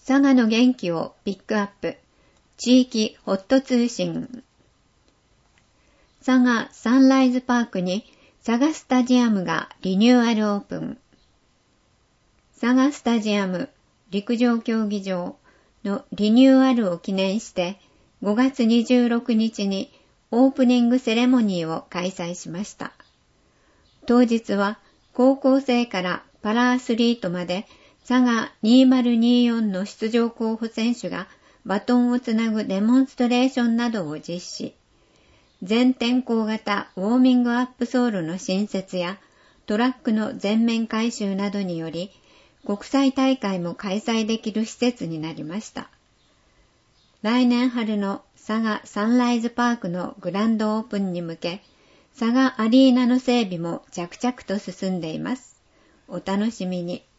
佐賀の元気をピックアップ。地域ホット通信。佐賀サンライズパークに佐賀スタジアムがリニューアルオープン。佐賀スタジアム陸上競技場のリニューアルを記念して5月26日にオープニングセレモニーを開催しました。当日は高校生からパラアスリートまで佐賀2024の出場候補選手がバトンをつなぐデモンストレーションなどを実施。全天候型ウォーミングアップソールの新設やトラックの全面改修などにより国際大会も開催できる施設になりました。来年春の佐賀サンライズパークのグランドオープンに向け佐賀アリーナの整備も着々と進んでいます。お楽しみに。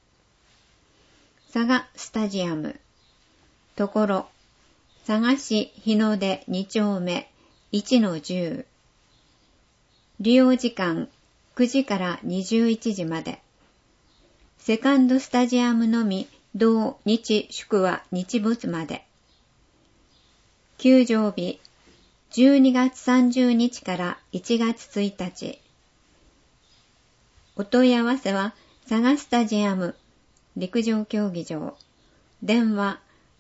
佐賀スタジアム。ところ、佐賀市日の出2丁目 1-10。利用時間9時から21時まで。セカンドスタジアムのみ同日祝は日没まで。休場日12月30日から1月1日。お問い合わせは佐賀スタジアム陸上競技場。電話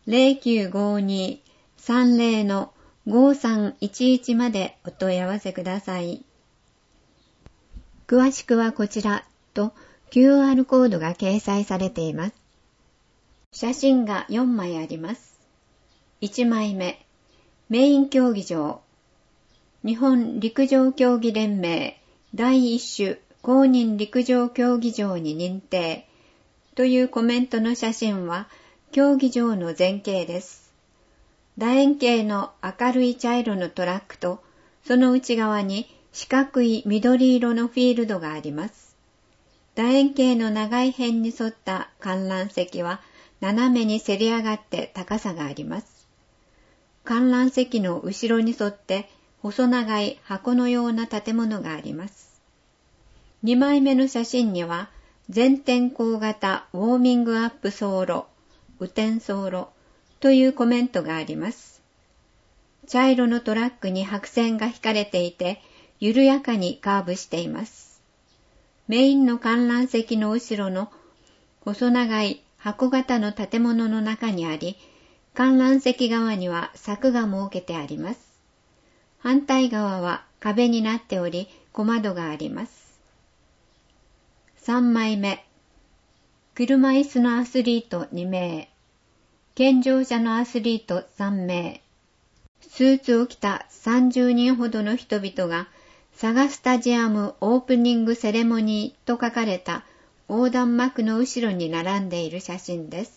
0952-30-5311までお問い合わせください。詳しくはこちらと QR コードが掲載されています。写真が4枚あります。1枚目、メイン競技場。日本陸上競技連盟第1種公認陸上競技場に認定というコメントの写真は競技場の前景です。楕円形の明るい茶色のトラックとその内側に四角い緑色のフィールドがあります。楕円形の長い辺に沿った観覧席は斜めにせり上がって高さがあります。観覧席の後ろに沿って細長い箱のような建物があります。2枚目の写真には全天候型ウォーミングアップ走路、雨天走路というコメントがあります。茶色のトラックに白線が引かれていて、緩やかにカーブしています。メインの観覧席の後ろの細長い箱型の建物の中にあり、観覧席側には柵が設けてあります。反対側は壁になっており、小窓があります。3枚目。車椅子のアスリート2名。健常者のアスリート3名。スーツを着た30人ほどの人々が佐賀スタジアムオープニングセレモニーと書かれた横断幕の後ろに並んでいる写真です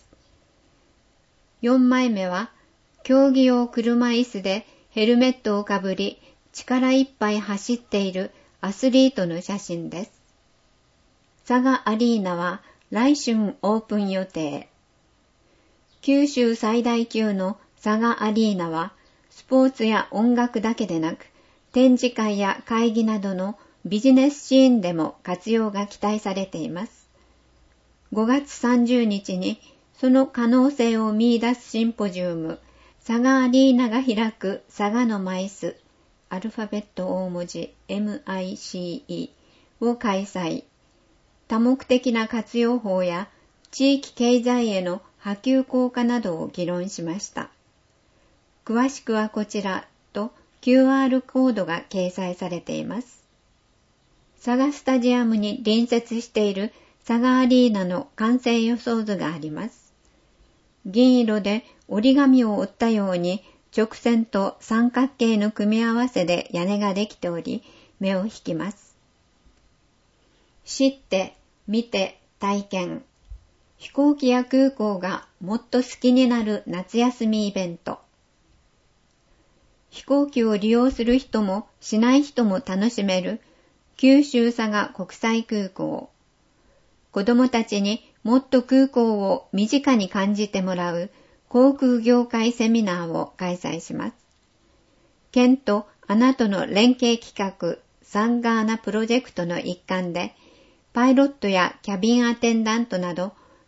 。4枚目は競技用車椅子でヘルメットをかぶり力いっぱい走っているアスリートの写真です。佐賀アリーナは来春オープン予定。九州最大級の佐賀アリーナはスポーツや音楽だけでなく展示会や会議などのビジネスシーンでも活用が期待されています。5月30日にその可能性を見出すシンポジウム佐賀アリーナが開く佐賀のマイスアルファベット大文字 MICE を開催。多目的な活用法や地域経済への波及効果などを議論しました。詳しくはこちらと QR コードが掲載されています。佐賀スタジアムに隣接している佐賀アリーナの完成予想図があります。銀色で折り紙を折ったように直線と三角形の組み合わせで屋根ができており目を引きます。知って、見て、体験。飛行機や空港がもっと好きになる夏休みイベント。飛行機を利用する人もしない人も楽しめる九州佐賀国際空港。子どもたちにもっと空港を身近に感じてもらう航空業界セミナーを開催します。県とあなたの連携企画サンガーナプロジェクトの一環でパイロットやキャビンアテンダントなど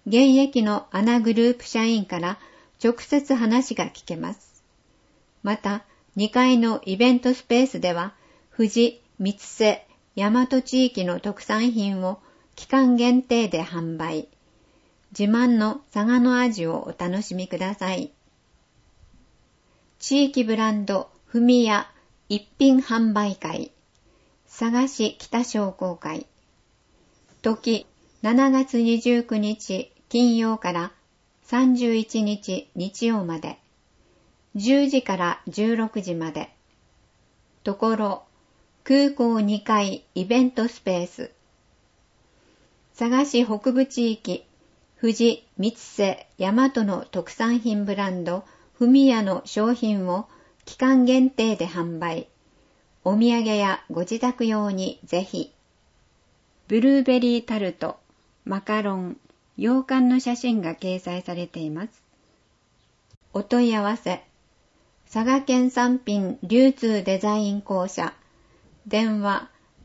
現役のアナグループ社員から直接話が聞けます。また、2階のイベントスペースでは、富士、三瀬、大和地域の特産品を期間限定で販売。自慢の佐賀の味をお楽しみください。地域ブランドふみや一品販売会、佐賀市北商工会。時7月29日金曜から31日日曜まで、10時から16時まで。ところ、空港2階イベントスペース。佐賀市北部地域、富士、三瀬、大和の特産品ブランド、ふみやの商品を期間限定で販売。お土産やご自宅用にぜひ。ブルーベリータルト、マカロン、羊羹の写真が掲載されています。お問い合わせ。佐賀県産品流通デザイン公社。電話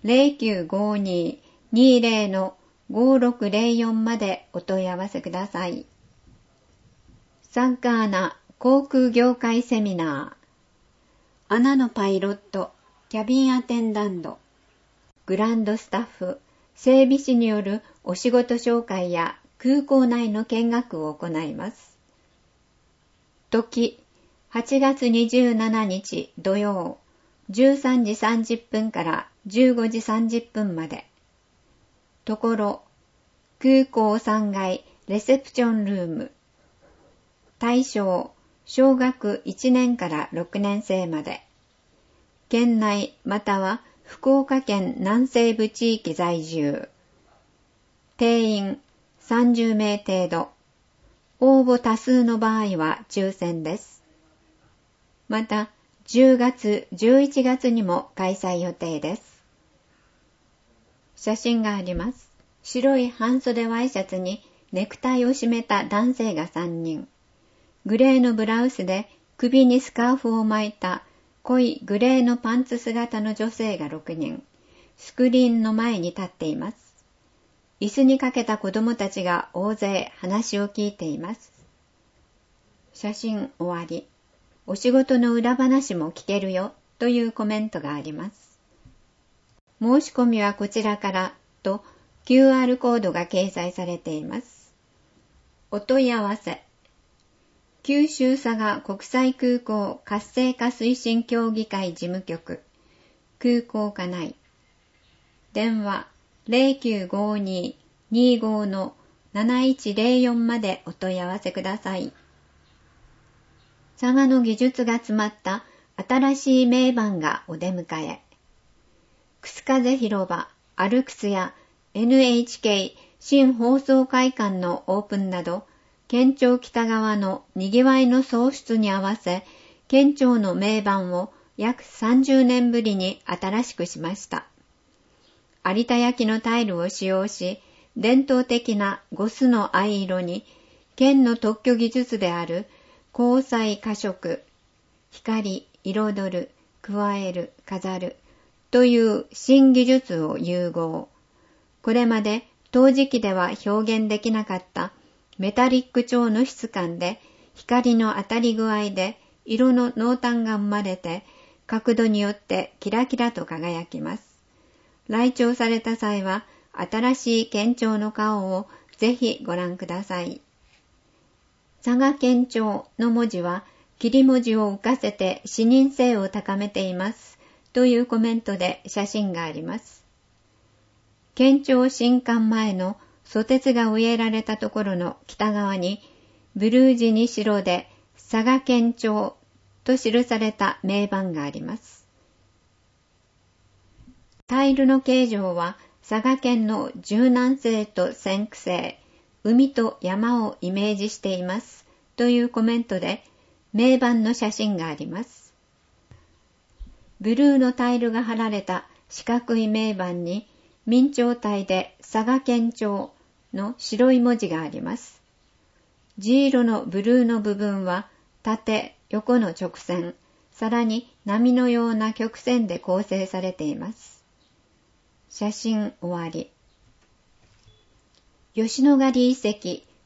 0952-20-5604 までお問い合わせください。サンカーナ航空業界セミナー。アナのパイロット、キャビンアテンダント、グランドスタッフ、整備士によるお仕事紹介や空港内の見学を行います。時、8月27日土曜、13時30分から15時30分まで。ところ、空港3階レセプションルーム。対象、小学1年から6年生まで。県内または福岡県南西部地域在住。定員30名程度。応募多数の場合は抽選です。また、10月、11月にも開催予定です。写真があります。白い半袖ワイシャツにネクタイを締めた男性が3人。グレーのブラウスで首にスカーフを巻いた濃いグレーのパンツ姿の女性が6人。スクリーンの前に立っています。椅子にかけた子供たちが大勢話を聞いています。写真終わり。お仕事の裏話も聞けるよというコメントがあります。申し込みはこちらからと QR コードが掲載されています。お問い合わせ。九州佐賀国際空港活性化推進協議会事務局、空港課内。電話 0952-25-7104 までお問い合わせください。佐賀の技術が詰まった新しい名板がお出迎え。楠風広場、アルクスや NHK 新放送会館のオープンなど、県庁北側のにぎわいの創出に合わせ、県庁の名板を約30年ぶりに新しくしました。有田焼のタイルを使用し、伝統的な5スの藍色に、県の特許技術である光彩可色、光、彩る、加える、飾るという新技術を融合。これまで陶磁器では表現できなかったメタリック調の質感で光の当たり具合で色の濃淡が生まれて角度によってキラキラと輝きます。来庁された際は新しい県庁の顔をぜひご覧ください。佐賀県庁の文字は切り文字を浮かせて視認性を高めていますというコメントで写真があります。県庁新館前の蘇鉄が植えられたところの北側にブルー地に白で佐賀県庁と記された名板があります。タイルの形状は佐賀県の柔軟性と先駆性、海と山をイメージしていますというコメントで名板の写真があります。ブルーのタイルが貼られた四角い名板に明朝体で佐賀県庁の白い文字があります。地色のブルーの部分は縦、横の直線、さらに波のような曲線で構成されています。写真終わり。吉野ヶ里遺跡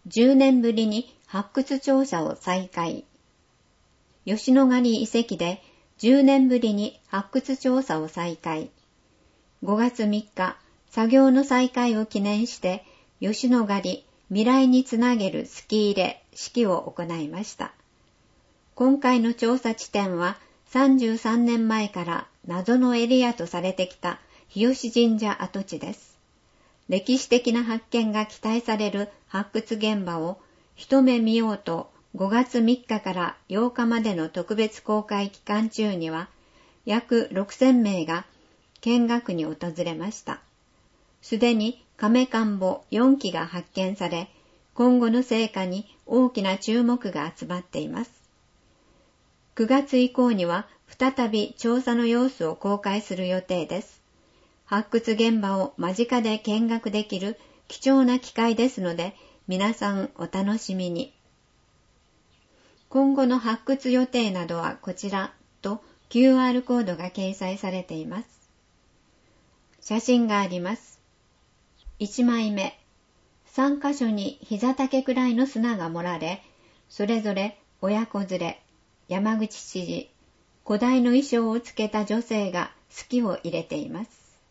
10年ぶりに発掘調査を再開。吉野ヶ里遺跡で10年ぶりに発掘調査を再開。5月3日、作業の再開を記念して、吉野ヶ里未来につなげるすき入れ式を行いました。今回の調査地点は33年前から謎のエリアとされてきた日吉神社跡地です。歴史的な発見が期待される発掘現場を一目見ようと5月3日から8日までの特別公開期間中には約6000名が見学に訪れました。すでに亀棺墓4基が発見され、今後の成果に大きな注目が集まっています。9月以降には再び調査の様子を公開する予定です。発掘現場を間近で見学できる貴重な機会ですので、皆さんお楽しみに。今後の発掘予定などはこちらと QR コードが掲載されています。写真があります。1枚目、3カ所に膝丈くらいの砂が盛られ、それぞれ親子連れ、山口知事、古代の衣装をつけた女性がすきを入れています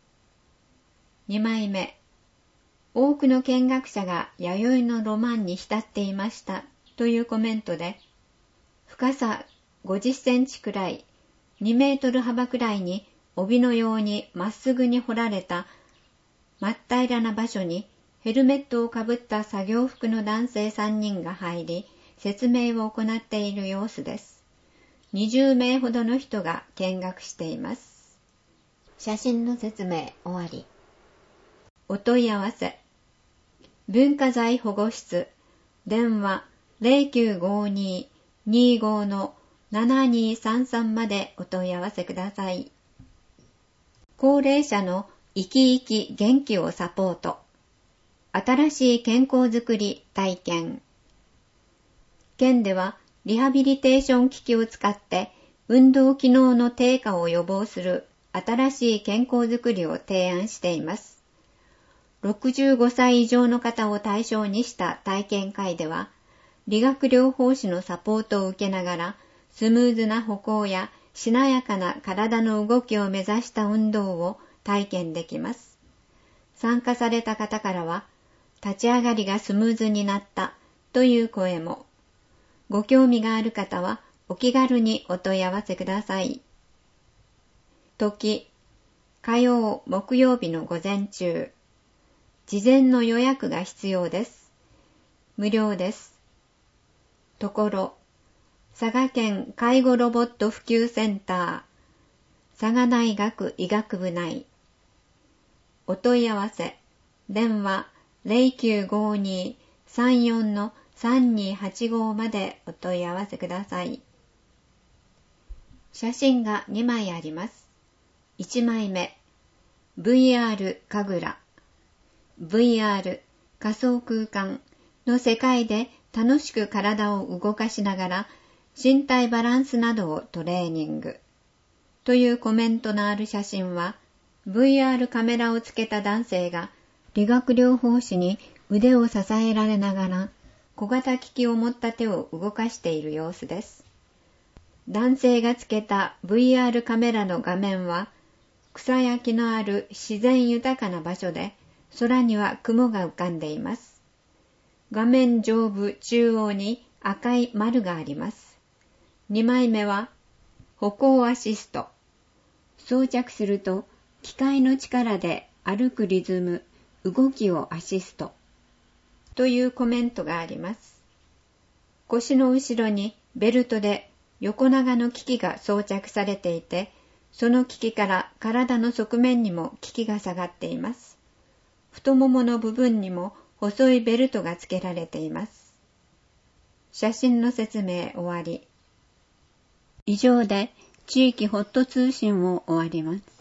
。2枚目、多くの見学者が弥生のロマンに浸っていましたというコメントで、深さ50センチくらい、2メートル幅くらいに帯のようにまっすぐに掘られた真っ平らな場所にヘルメットをかぶった作業服の男性3人が入り、説明を行っている様子です。20名ほどの人が見学しています。写真の説明終わり。お問い合わせ。文化財保護室、電話 0952-25-7233 までお問い合わせください。高齢者の生き生き元気をサポート。新しい健康づくり体験。県ではリハビリテーション機器を使って運動機能の低下を予防する新しい健康づくりを提案しています。65歳以上の方を対象にした体験会では、理学療法士のサポートを受けながら、スムーズな歩行やしなやかな体の動きを目指した運動を体験できます。参加された方からは、立ち上がりがスムーズになったという声も。ご興味がある方はお気軽にお問い合わせください。時、火曜、木曜日の午前中。事前の予約が必要です。無料です。ところ、佐賀県介護ロボット普及センター、佐賀大学医学部内。お問い合わせ、電話 0952-34-3285 までお問い合わせください。写真が2枚あります。1枚目、VR 神楽。VR 仮想空間の世界で楽しく体を動かしながら身体バランスなどをトレーニングというコメントのある写真は VR カメラをつけた男性が理学療法士に腕を支えられながら小型機器を持った手を動かしている様子です。男性がつけた VR カメラの画面は草や木のある自然豊かな場所で空には雲が浮かんでいます。画面上部中央に赤い丸があります。2枚目は歩行アシスト。装着すると機械の力で歩くリズム、動きをアシストというコメントがあります。腰の後ろにベルトで横長の機器が装着されていて、その機器から体の側面にも機器が下がっています。太ももの部分にも細いベルトが付けられています。写真の説明終わり。以上で地域ホット通信を終わります。